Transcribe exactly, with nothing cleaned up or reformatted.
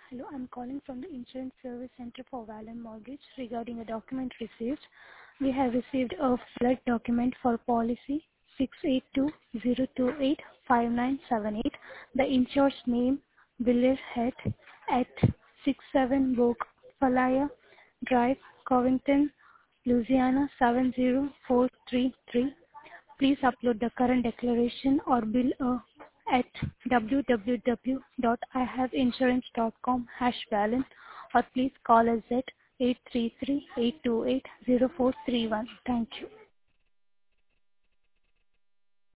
Hello, I'm calling from the Insurance Service Center for Valen Mortgage regarding a document received. We have received a flood document for policy six eight two zero two eight five nine seven eight. The insured's name, Villiers Head, at sixty-seven Boak Falaya Drive, Covington, Louisiana seven zero four three three. Please upload the current declaration or bill uh, at w w w dot i have insurance dot com hash balance, or please call us at eight three three eight two eight zero four three one. Thank you.